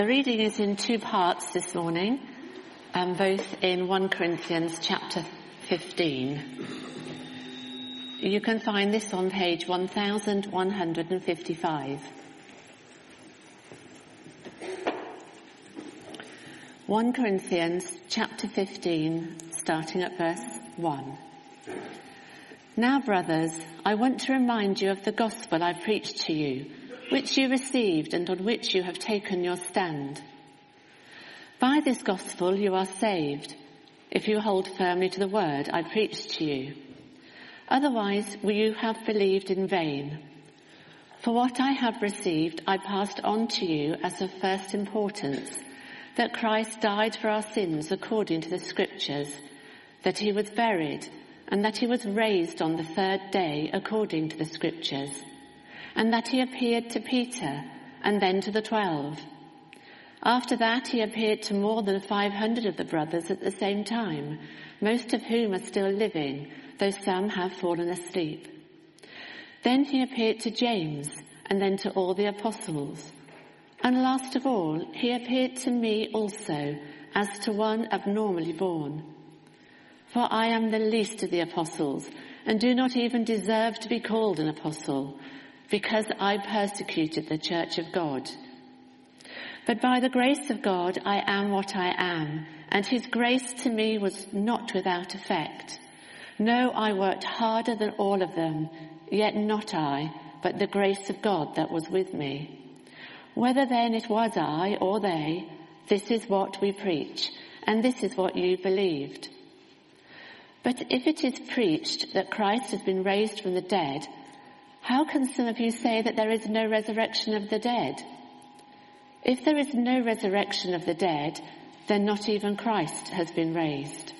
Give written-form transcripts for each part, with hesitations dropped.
The reading is in two parts this morning, both in 1 Corinthians chapter 15. You can find this on page 1155. 1 Corinthians chapter 15, starting at verse 1. Now, brothers, I want to remind you of the gospel I preached to you, which you received and on which you have taken your stand. By this gospel you are saved, if you hold firmly to the word I preached to you. Otherwise you have believed in vain. For what I have received I passed on to you as of first importance, that Christ died for our sins according to the Scriptures, that he was buried, and that he was raised on the third day according to the Scriptures, and that he appeared to Peter and then to the 12. After that he appeared to more than 500 of the brothers at the same time, most of whom are still living, though some have fallen asleep. Then he appeared to James, and then to all the apostles. And last of all, he appeared to me also, as to one abnormally born. For I am the least of the apostles, and do not even deserve to be called an apostle, because I persecuted the church of God. But by the grace of God I am what I am, and his grace to me was not without effect. No, I worked harder than all of them, yet not I, but the grace of God that was with me. Whether then it was I or they, this is what we preach, and this is what you believed. But if it is preached that Christ has been raised from the dead, how can some of you say that there is no resurrection of the dead? If there is no resurrection of the dead, then not even Christ has been raised.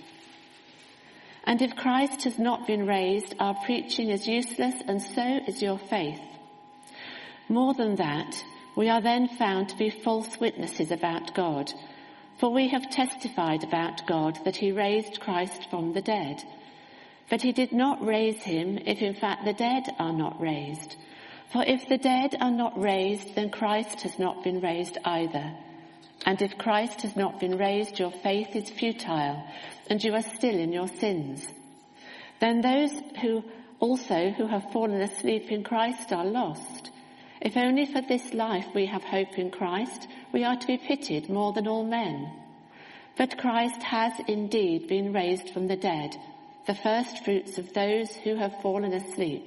And if Christ has not been raised, our preaching is useless, and so is your faith. More than that, we are then found to be false witnesses about God, for we have testified about God that he raised Christ from the dead. But he did not raise him if in fact the dead are not raised. For if the dead are not raised, then Christ has not been raised either. And if Christ has not been raised, your faith is futile, and you are still in your sins. Then those who have fallen asleep in Christ are lost. If only for this life we have hope in Christ, we are to be pitied more than all men. But Christ has indeed been raised from the dead, the first fruits of those who have fallen asleep.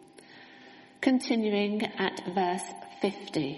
Continuing at verse 50.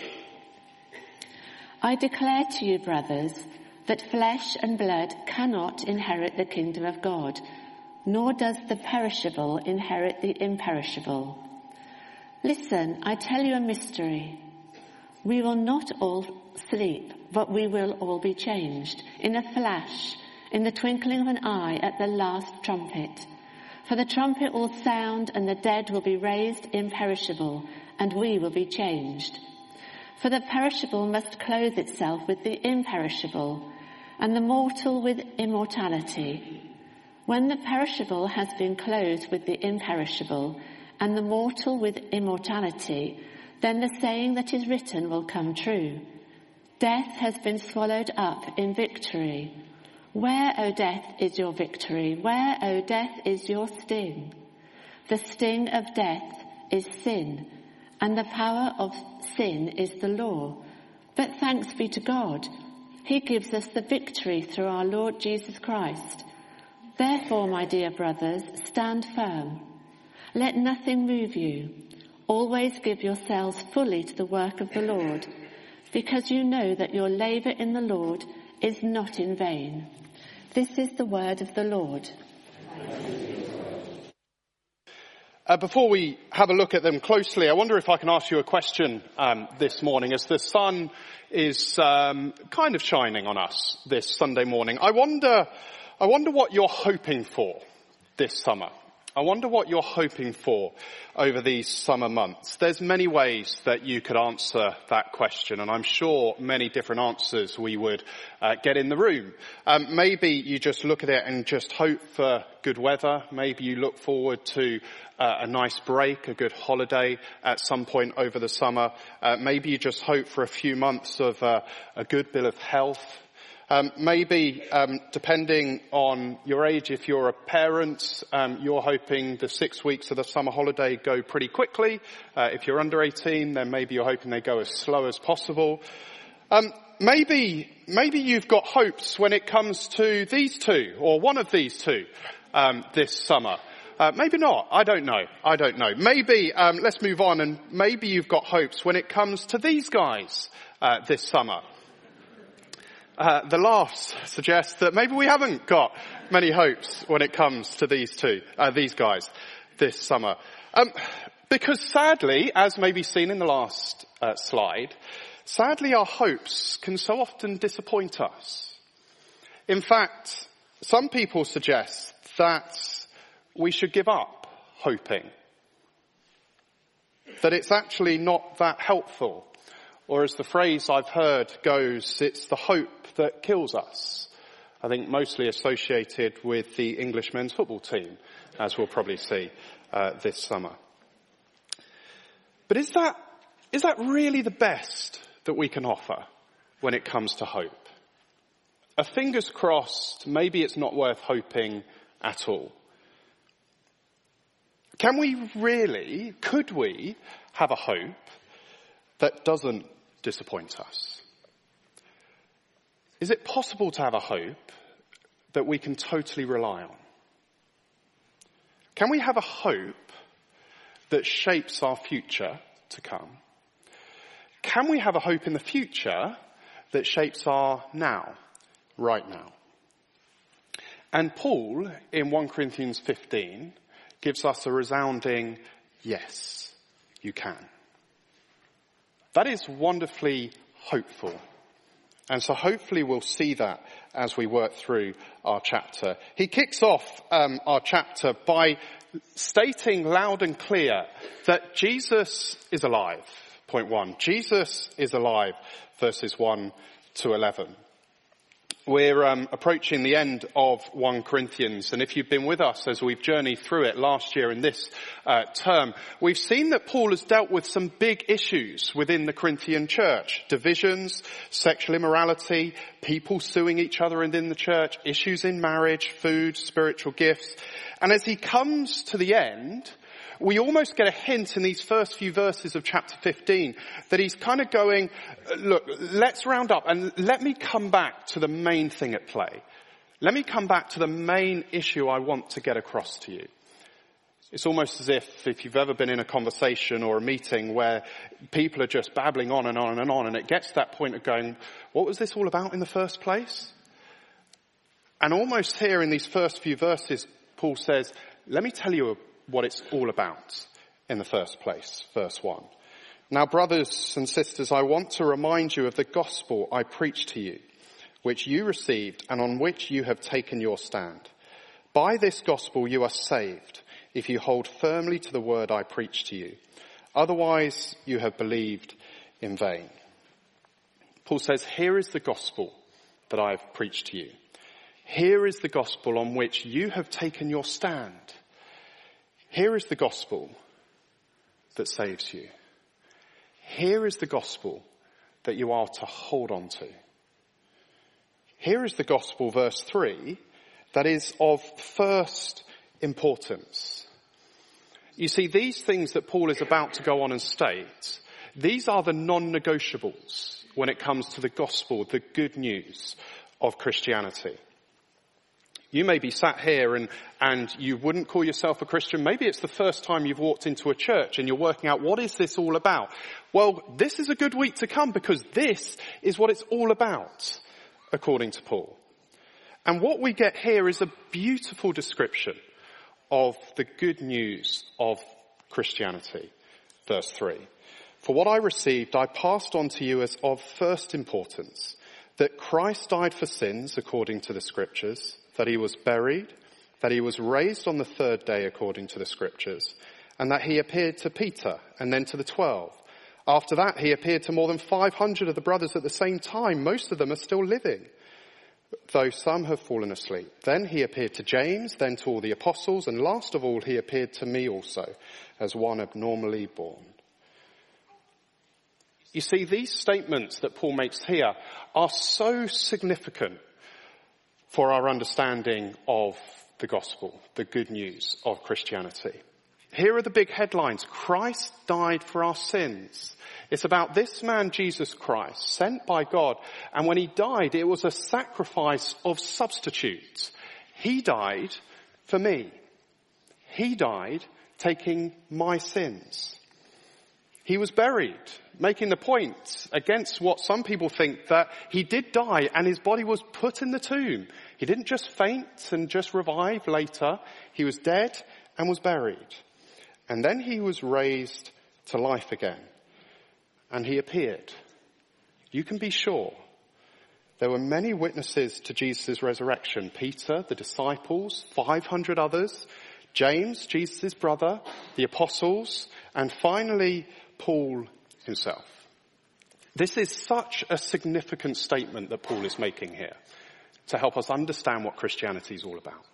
I declare to you, brothers, that flesh and blood cannot inherit the kingdom of God, nor does the perishable inherit the imperishable. Listen, I tell you a mystery. We will not all sleep, but we will all be changed, in a flash, in the twinkling of an eye, at the last trumpet. For the trumpet will sound, and the dead will be raised imperishable, and we will be changed. For the perishable must clothe itself with the imperishable, and the mortal with immortality. When the perishable has been clothed with the imperishable, and the mortal with immortality, then the saying that is written will come true. Death has been swallowed up in victory. Where, O death, is your victory? Where, O death, is your sting? The sting of death is sin, and the power of sin is the law. But thanks be to God, he gives us the victory through our Lord Jesus Christ. Therefore, my dear brothers, stand firm. Let nothing move you. Always give yourselves fully to the work of the Lord, because you know that your labour in the Lord is not in vain. This is the word of the Lord. Before we have a look at them closely, I wonder if I can ask you a question this morning, as the sun is kind of shining on us this Sunday morning. I wonder what you're hoping for this summer. I wonder what you're hoping for over these summer months. There's many ways that you could answer that question, and I'm sure many different answers we would get in the room. Maybe you just look at it and just hope for good weather. Maybe you look forward to a nice break, a good holiday at some point over the summer. Maybe you just hope for a few months of a good bill of health. Maybe, depending on your age, if you're a parent, you're hoping the 6 weeks of the summer holiday go pretty quickly. If you're under 18, then maybe you're hoping they go as slow as possible. Maybe you've got hopes when it comes to these two, or one of these two, this summer. Maybe not. I don't know. Maybe, let's move on, and maybe you've got hopes when it comes to these guys, this summer. The laughs suggest that maybe we haven't got many hopes when it comes to these guys this summer. Because sadly, as may be seen in the last slide, sadly our hopes can so often disappoint us. In fact, some people suggest that we should give up hoping. That it's actually not that helpful. Or as the phrase I've heard goes, it's the hope that kills us. I think mostly associated with the English men's football team, as we'll probably see this summer. But is that really the best that we can offer when it comes to hope? A fingers crossed, maybe it's not worth hoping at all. Could we have a hope that doesn't disappoint us? Is it possible to have a hope that we can totally rely on? Can we have a hope that shapes our future to come? Can we have a hope in the future that shapes our now, right now? And Paul, in 1 Corinthians 15, gives us a resounding yes, you can. That is wonderfully hopeful. And so hopefully we'll see that as we work through our chapter. He kicks off our chapter by stating loud and clear that Jesus is alive. Point 1. Jesus is alive, verses 1 to 11. We're approaching the end of 1 Corinthians, and if you've been with us as we've journeyed through it last year and this term, we've seen that Paul has dealt with some big issues within the Corinthian church. Divisions, sexual immorality, people suing each other within the church, issues in marriage, food, spiritual gifts. And as he comes to the end, we almost get a hint in these first few verses of chapter 15 that he's kind of going, look, let's round up and let me come back to the main thing at play. Let me come back to the main issue I want to get across to you. It's almost as if you've ever been in a conversation or a meeting where people are just babbling on and on and on, and it gets to that point of going, what was this all about in the first place? And almost here in these first few verses, Paul says, let me tell you what it's all about in the first place. Verse 1. Now, brothers and sisters, I want to remind you of the gospel I preached to you, which you received and on which you have taken your stand. By this gospel you are saved, if you hold firmly to the word I preached to you. Otherwise, you have believed in vain. Paul says, here is the gospel that I have preached to you. Here is the gospel on which you have taken your stand. Here is the gospel that saves you. Here is the gospel that you are to hold on to. Here is the gospel, verse 3, that is of first importance. You see, these things that Paul is about to go on and state, these are the non-negotiables when it comes to the gospel, the good news of Christianity. You may be sat here and you wouldn't call yourself a Christian. Maybe it's the first time you've walked into a church and you're working out, what is this all about? Well, this is a good week to come because this is what it's all about, according to Paul. And what we get here is a beautiful description of the good news of Christianity. Verse 3. For what I received, I passed on to you as of first importance, that Christ died for sins according to the scriptures, that he was buried, that he was raised on the third day according to the scriptures, and that he appeared to Peter and then to the 12. After that, he appeared to more than 500 of the brothers at the same time. Most of them are still living, though some have fallen asleep. Then he appeared to James, then to all the apostles, and last of all, he appeared to me also, as one abnormally born. You see, these statements that Paul makes here are so significant for our understanding of the gospel, the good news of Christianity. Here are the big headlines. Christ died for our sins. It's about this man, Jesus Christ, sent by God. And when he died, it was a sacrifice of substitutes. He died for me. He died taking my sins. He was buried, making the point against what some people think, that he did die and his body was put in the tomb. He didn't just faint and just revive later. He was dead and was buried. And then he was raised to life again. And he appeared. You can be sure there were many witnesses to Jesus' resurrection. Peter, the disciples, 500 others, James, Jesus' brother, the apostles, and finally Paul himself. This is such a significant statement that Paul is making here to help us understand what Christianity is all about.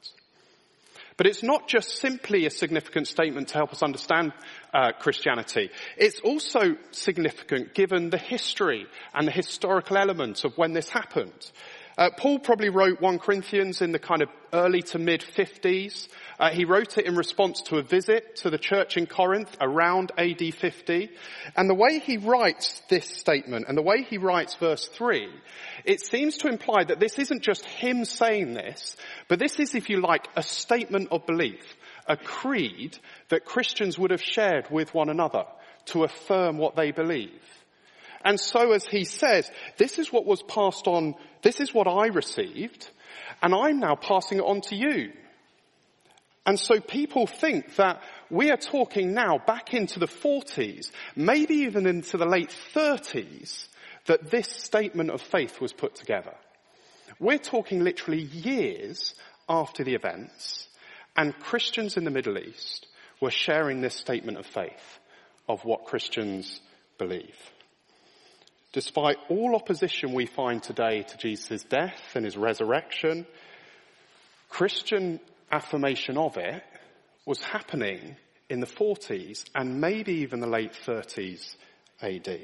But it's not just simply a significant statement to help us understand Christianity. It's also significant given the history and the historical elements of when this happened. Paul probably wrote 1 Corinthians in the kind of early to mid-50s. He wrote it in response to a visit to the church in Corinth around AD 50. And the way he writes this statement and the way he writes verse 3, it seems to imply that this isn't just him saying this, but this is, if you like, a statement of belief, a creed that Christians would have shared with one another to affirm what they believe. And so as he says, this is what was passed on, this is what I received, and I'm now passing it on to you. And so people think that we are talking now back into the 40s, maybe even into the late 30s, that this statement of faith was put together. We're talking literally years after the events, and Christians in the Middle East were sharing this statement of faith of what Christians believe. Despite all opposition we find today to Jesus' death and his resurrection, Christian affirmation of it was happening in the 40s and maybe even the late 30s AD.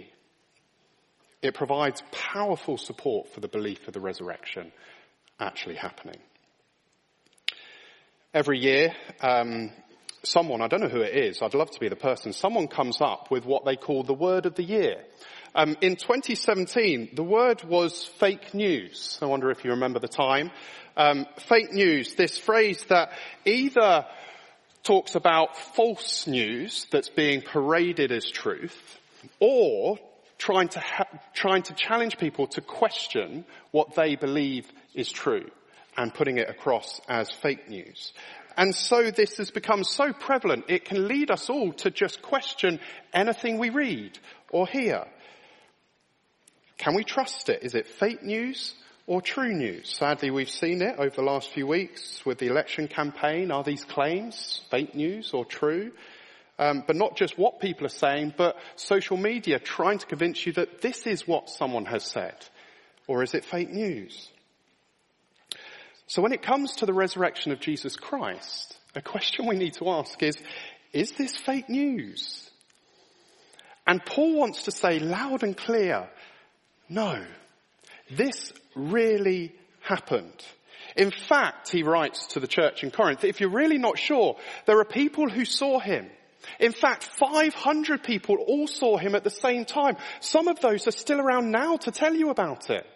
It provides powerful support for the belief of the resurrection actually happening. Every year, someone, I don't know who it is, I'd love to be the person, someone comes up with what they call the word of the year. In 2017, the word was fake news. I wonder if you remember the time. Fake news, this phrase that either talks about false news that's being paraded as truth, or trying to challenge people to question what they believe is true and putting it across as fake news. And so this has become so prevalent, it can lead us all to just question anything we read or hear. Can we trust it? Is it fake news or true news? Sadly, we've seen it over the last few weeks with the election campaign. Are these claims fake news or true? But not just what people are saying, but social media trying to convince you that this is what someone has said. Or is it fake news? So when it comes to the resurrection of Jesus Christ, a question we need to ask is this fake news? And Paul wants to say loud and clear, no, this really happened. In fact, he writes to the church in Corinth, if you're really not sure, there are people who saw him. In fact, 500 people all saw him at the same time. Some of those are still around now to tell you about it.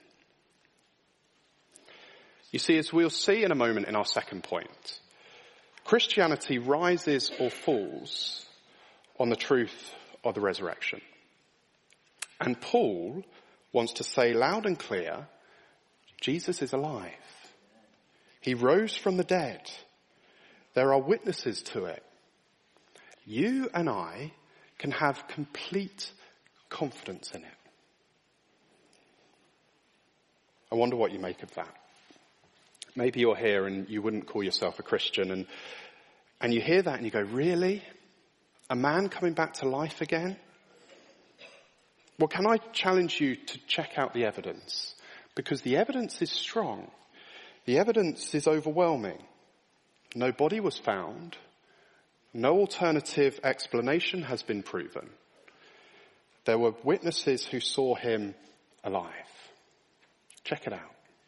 You see, as we'll see in a moment in our second point, Christianity rises or falls on the truth of the resurrection. And Paul wants to say loud and clear, Jesus is alive. He rose from the dead. There are witnesses to it. You and I can have complete confidence in it. I wonder what you make of that. Maybe you're here and you wouldn't call yourself a Christian, and you hear that and you go, really? A man coming back to life again? Well, can I challenge you to check out the evidence? Because the evidence is strong. The evidence is overwhelming. No body was found. No alternative explanation has been proven. There were witnesses who saw him alive. Check it out.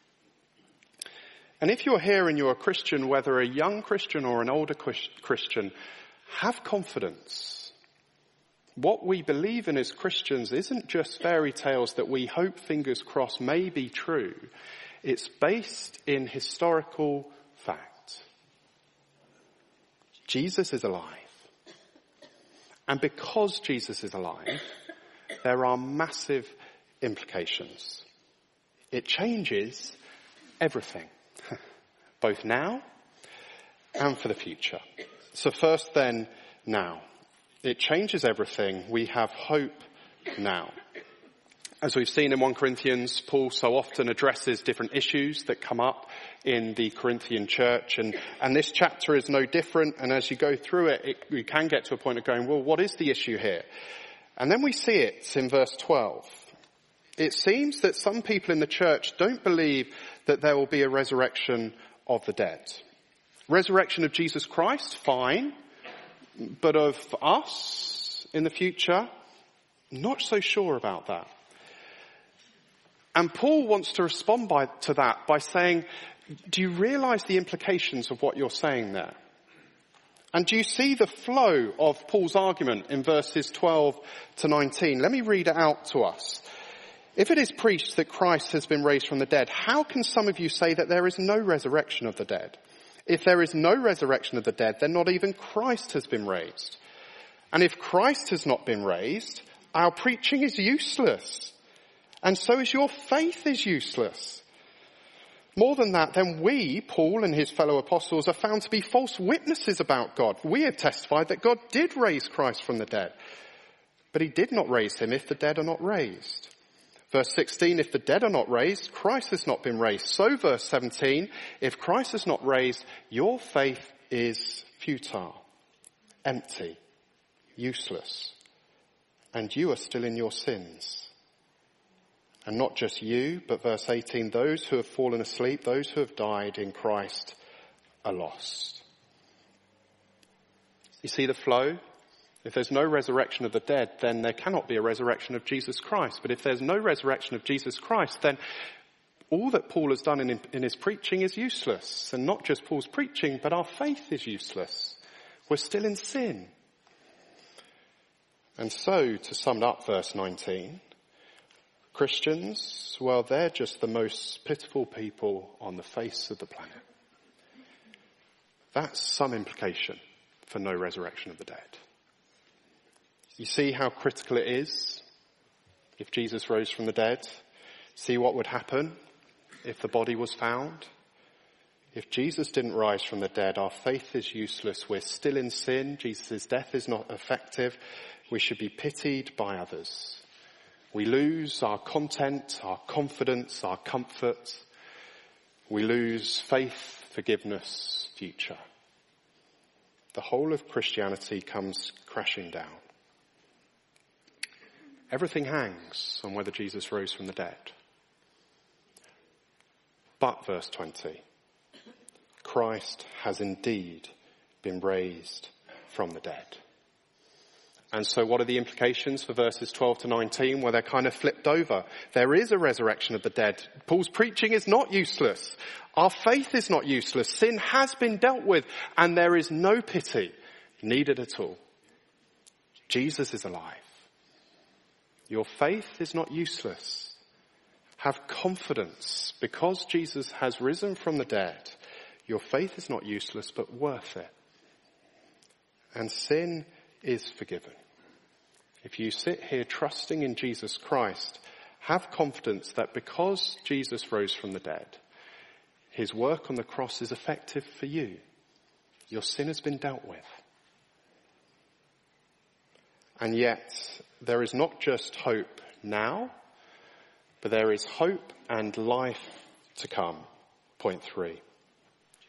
And if you're here and you're a Christian, whether a young Christian or an older Christian, have confidence. What we believe in as Christians isn't just fairy tales that we hope, fingers crossed, may be true. It's based in historical fact. Jesus is alive. And because Jesus is alive, there are massive implications. It changes everything, both now and for the future. So first then, now. It changes everything. We have hope now. As we've seen in 1 Corinthians, Paul so often addresses different issues that come up in the Corinthian church, and this chapter is no different. And as you go through it, you can get to a point of going, well, what is the issue here? And then we see it in verse 12. It seems that some people in the church don't believe that there will be a resurrection of the dead. Resurrection of Jesus Christ, fine. But of us in the future, not so sure about that. And Paul wants to respond to that by saying, do you realize the implications of what you're saying there? And do you see the flow of Paul's argument in verses 12 to 19? Let me read it out to us. If it is preached that Christ has been raised from the dead, how can some of you say that there is no resurrection of the dead? If there is no resurrection of the dead, then not even Christ has been raised. And if Christ has not been raised, our preaching is useless. And so is your faith is useless. More than that, then we, Paul and his fellow apostles, are found to be false witnesses about God. We have testified that God did raise Christ from the dead. But he did not raise him if the dead are not raised. Verse 16, if the dead are not raised, Christ has not been raised. So verse 17, if Christ is not raised, your faith is futile, empty, useless, and you are still in your sins. And not just you, but verse 18, those who have fallen asleep, those who have died in Christ are lost. You see the flow? If there's no resurrection of the dead, then there cannot be a resurrection of Jesus Christ. But if there's no resurrection of Jesus Christ, then all that Paul has done in his preaching is useless. And not just Paul's preaching, but our faith is useless. We're still in sin. And so, to sum up verse 19, Christians, well, they're just the most pitiful people on the face of the planet. That's some implication for no resurrection of the dead. You see how critical it is if Jesus rose from the dead? See what would happen if the body was found? If Jesus didn't rise from the dead, our faith is useless. We're still in sin. Jesus' death is not effective. We should be pitied by others. We lose our content, our confidence, our comfort. We lose faith, forgiveness, future. The whole of Christianity comes crashing down. Everything hangs on whether Jesus rose from the dead. But, verse 20, Christ has indeed been raised from the dead. And so what are the implications for verses 12 to 19? Well, they're kind of flipped over. There is a resurrection of the dead. Paul's preaching is not useless. Our faith is not useless. Sin has been dealt with, and there is no pity needed at all. Jesus is alive. Your faith is not useless. Have confidence. Because Jesus has risen from the dead, your faith is not useless, but worth it. And sin is forgiven. If you sit here trusting in Jesus Christ, have confidence that because Jesus rose from the dead, his work on the cross is effective for you. Your sin has been dealt with. And yet, there is not just hope now, but there is hope and life to come. Point 3.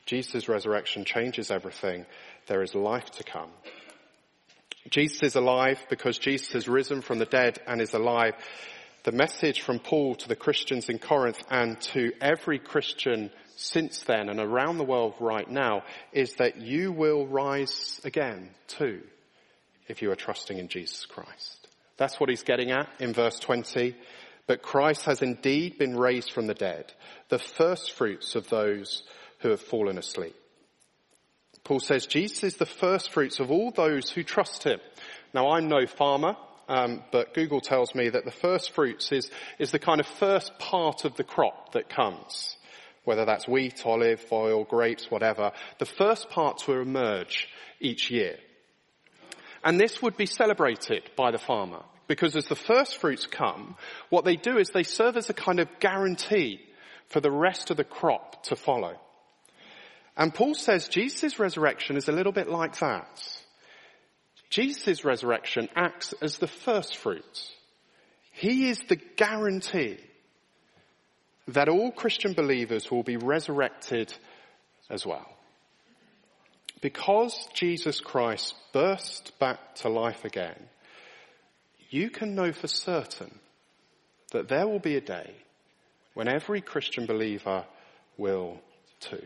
Jesus' resurrection changes everything. There is life to come. Jesus is alive because Jesus has risen from the dead and is alive. The message from Paul to the Christians in Corinth and to every Christian since then and around the world right now is that you will rise again too if you are trusting in Jesus Christ. That's what he's getting at in verse 20. But Christ has indeed been raised from the dead, the first fruits of those who have fallen asleep. Paul says Jesus is the first fruits of all those who trust him. Now, I'm no farmer, but Google tells me that the first fruits is the kind of first part of the crop that comes, whether that's wheat, olive oil, grapes, whatever. The first part to emerge each year. And this would be celebrated by the farmer, because as the first fruits come, what they do is they serve as a kind of guarantee for the rest of the crop to follow. And Paul says Jesus' resurrection is a little bit like that. Jesus' resurrection acts as the first fruit. He is the guarantee that all Christian believers will be resurrected as well. Because Jesus Christ burst back to life again, you can know for certain that there will be a day when every Christian believer will too.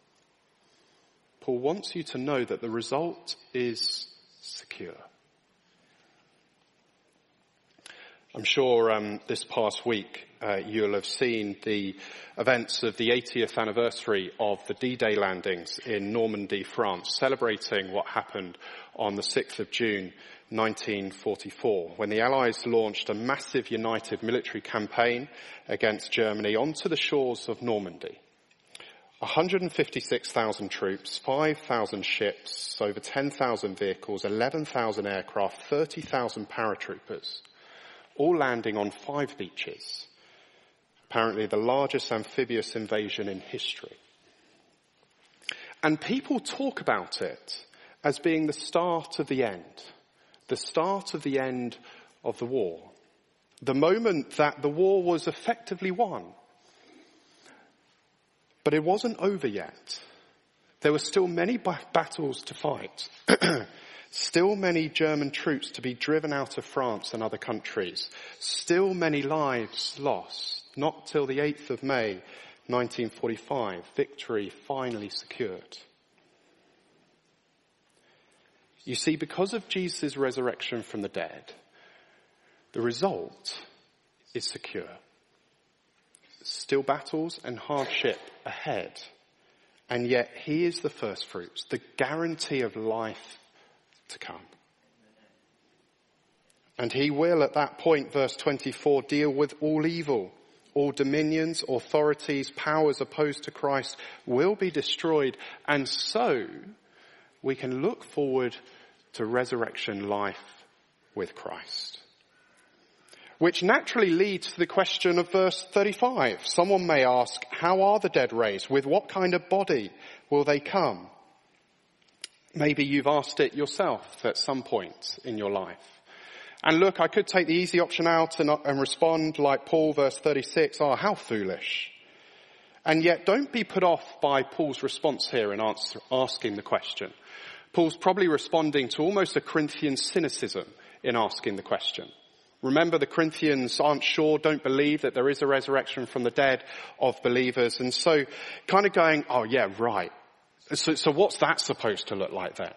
Paul wants you to know that the result is secure. I'm sure this past week you'll have seen the events of the 80th anniversary of the D-Day landings in Normandy, France, celebrating what happened on the 6th of June 1944, when the Allies launched a massive united military campaign against Germany onto the shores of Normandy. 156,000 troops, 5,000 ships, over 10,000 vehicles, 11,000 aircraft, 30,000 paratroopers, all landing on 5 beaches. Apparently the largest amphibious invasion in history. And people talk about it as being the start of the end of the war. The moment that the war was effectively won. But it wasn't over yet. There were still many battles to fight. Still many German troops to be driven out of France and other countries. Still many lives lost. Not till the 8th of May, 1945, victory finally secured. You see, because of Jesus' resurrection from the dead, the result is secure. Still battles and hardship ahead. And yet he is the first fruits, the guarantee of life to come. And he will at that point, verse 24, deal with all evil. All dominions, authorities, powers opposed to Christ will be destroyed. And so we can look forward to resurrection life with Christ. Which naturally leads to the question of verse 35. Someone may ask, how are the dead raised? With what kind of body will they come? Maybe you've asked it yourself at some point in your life. And look, I could take the easy option out and respond like Paul, verse 36, how foolish. And yet don't be put off by Paul's response here in asking the question. Paul's probably responding to almost a Corinthian cynicism in asking the question. Remember, the Corinthians aren't sure, don't believe that there is a resurrection from the dead of believers. And so kind of going, oh yeah, right. So what's that supposed to look like then?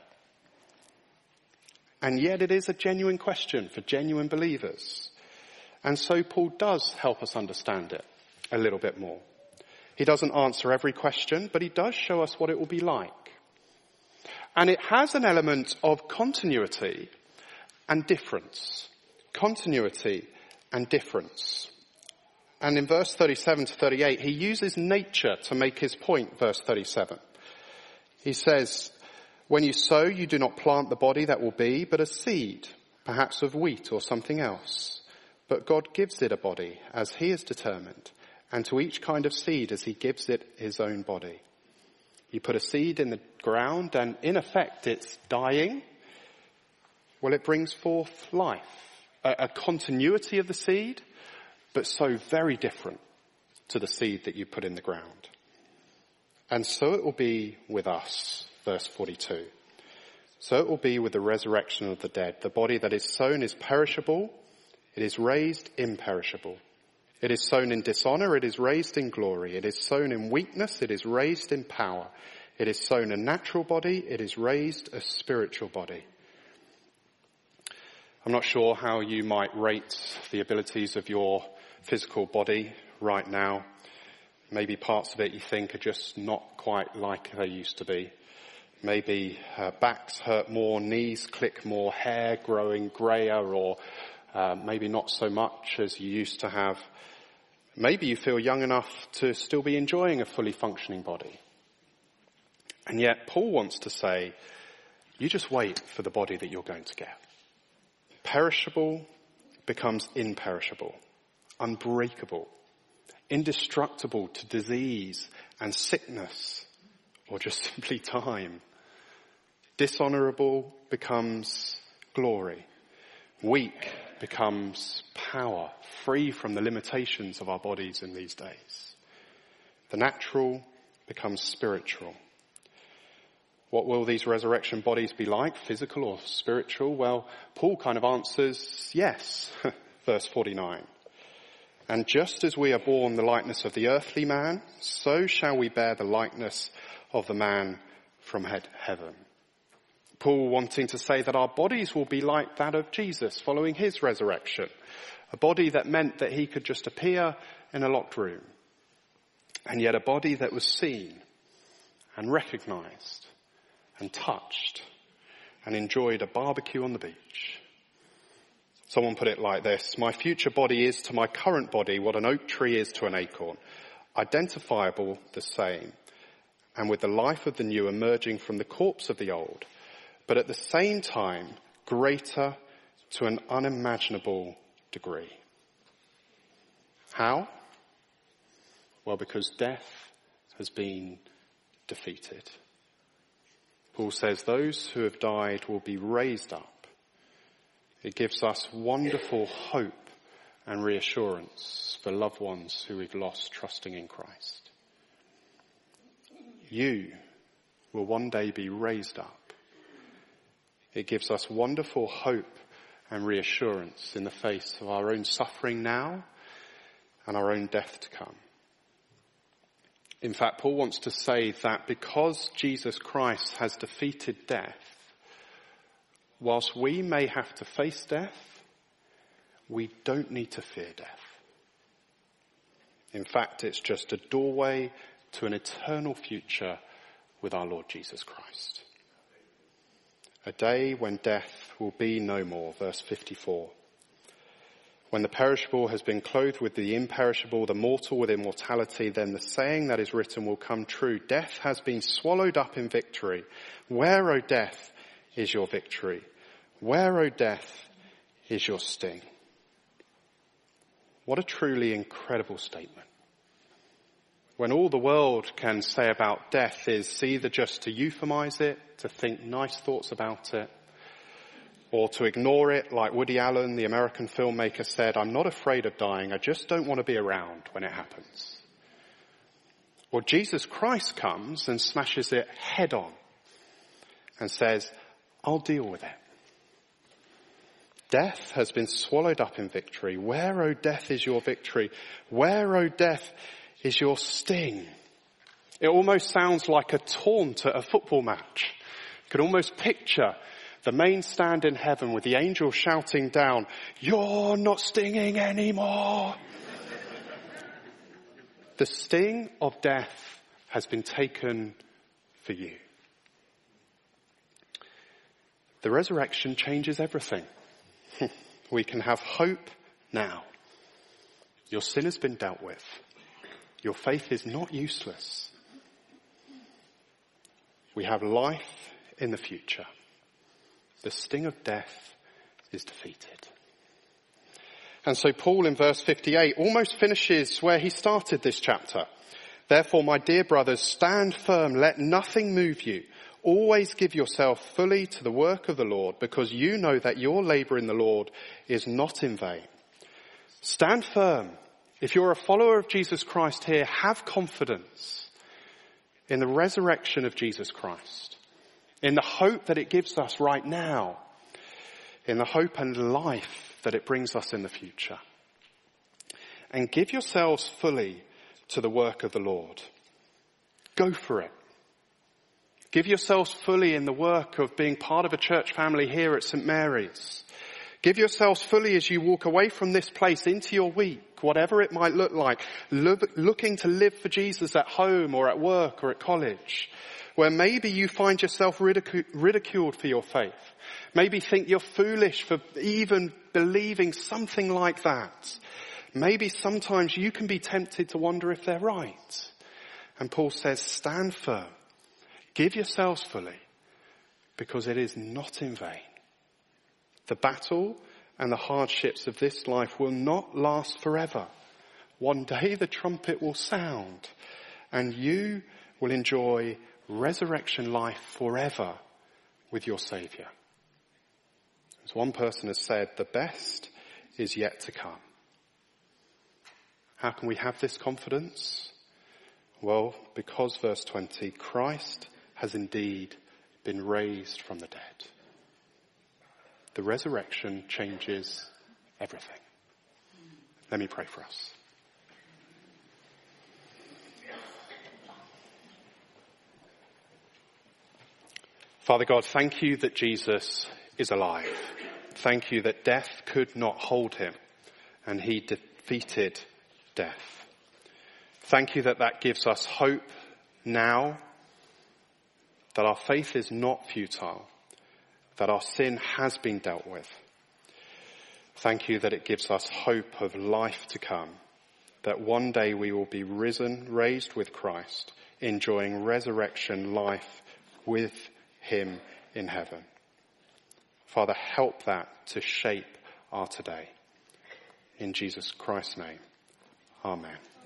And yet it is a genuine question for genuine believers. And so Paul does help us understand it a little bit more. He doesn't answer every question, but he does show us what it will be like. And it has an element of continuity and difference. Continuity and difference. And in verse 37 to 38, he uses nature to make his point, verse 37. He says, when you sow, you do not plant the body that will be, but a seed, perhaps of wheat or something else. But God gives it a body as he has determined, and to each kind of seed as he gives it his own body. You put a seed in the ground and in effect it's dying. Well, it brings forth life. A continuity of the seed, but so very different to the seed that you put in the ground. And so it will be with us, verse 42. So it will be with the resurrection of the dead. The body that is sown is perishable, it is raised imperishable. It is sown in dishonor, it is raised in glory. It is sown in weakness, it is raised in power. It is sown a natural body, it is raised a spiritual body. I'm not sure how you might rate the abilities of your physical body right now. Maybe parts of it you think are just not quite like they used to be. Maybe backs hurt more, knees click more, hair growing greyer, or maybe not so much as you used to have. Maybe you feel young enough to still be enjoying a fully functioning body. And yet Paul wants to say, you just wait for the body that you're going to get. Perishable becomes imperishable, unbreakable, indestructible to disease and sickness, or just simply time. Dishonorable becomes glory. Weak becomes power, free from the limitations of our bodies in these days. The natural becomes spiritual. What will these resurrection bodies be like, physical or spiritual? Well, Paul kind of answers yes, verse 49. And just as we are born the likeness of the earthly man, so shall we bear the likeness of the man from heaven. Paul wanting to say that our bodies will be like that of Jesus following his resurrection. A body that meant that he could just appear in a locked room. And yet a body that was seen and recognized and touched and enjoyed a barbecue on the beach. Someone put it like this: my future body is to my current body what an oak tree is to an acorn, identifiable the same, and with the life of the new emerging from the corpse of the old, but at the same time greater to an unimaginable degree. How? Well, because death has been defeated. Paul says those who have died will be raised up. It gives us wonderful hope and reassurance for loved ones who we've lost trusting in Christ. You will one day be raised up. It gives us wonderful hope and reassurance in the face of our own suffering now and our own death to come. In fact, Paul wants to say that because Jesus Christ has defeated death, whilst we may have to face death, we don't need to fear death. In fact, it's just a doorway to an eternal future with our Lord Jesus Christ. A day when death will be no more, verse 54. When the perishable has been clothed with the imperishable, the mortal with immortality, then the saying that is written will come true. Death has been swallowed up in victory. Where, O death, is your victory? Where, O death, is your sting? What a truly incredible statement. When all the world can say about death is either just to euphemize it, to think nice thoughts about it, or to ignore it, like Woody Allen, the American filmmaker, said, I'm not afraid of dying, I just don't want to be around when it happens. Well, Jesus Christ comes and smashes it head on and says, I'll deal with it. Death has been swallowed up in victory. Where, O death, is your victory? Where, O death, is your sting? It almost sounds like a taunt at a football match. You could almost picture the main stand in heaven with the angel shouting down, you're not stinging anymore. The sting of death has been taken for you. The resurrection changes everything. We can have hope now. Your sin has been dealt with. Your faith is not useless. We have life in the future. The sting of death is defeated. And so Paul in verse 58 almost finishes where he started this chapter. Therefore, my dear brothers, stand firm, let nothing move you. Always give yourself fully to the work of the Lord, because you know that your labor in the Lord is not in vain. Stand firm. If you're a follower of Jesus Christ here, have confidence in the resurrection of Jesus Christ, in the hope that it gives us right now, in the hope and life that it brings us in the future. And give yourselves fully to the work of the Lord. Go for it. Give yourselves fully in the work of being part of a church family here at St. Mary's. Give yourselves fully as you walk away from this place into your week, whatever it might look like, looking to live for Jesus at home or at work or at college, where maybe you find yourself ridiculed for your faith. Maybe think you're foolish for even believing something like that. Maybe sometimes you can be tempted to wonder if they're right. And Paul says, stand firm. Give yourselves fully, because it is not in vain. The battle and the hardships of this life will not last forever. One day the trumpet will sound and you will enjoy resurrection life forever with your Saviour. As one person has said, the best is yet to come. How can we have this confidence? Well, because verse 20, Christ has indeed been raised from the dead. The resurrection changes everything. Let me pray for us. Father God, thank you that Jesus is alive. Thank you that death could not hold him and he defeated death. Thank you that that gives us hope now, that our faith is not futile, that our sin has been dealt with. Thank you that it gives us hope of life to come, that one day we will be raised with Christ, enjoying resurrection life with him in heaven. Father, help that to shape our today. In Jesus Christ's name, amen.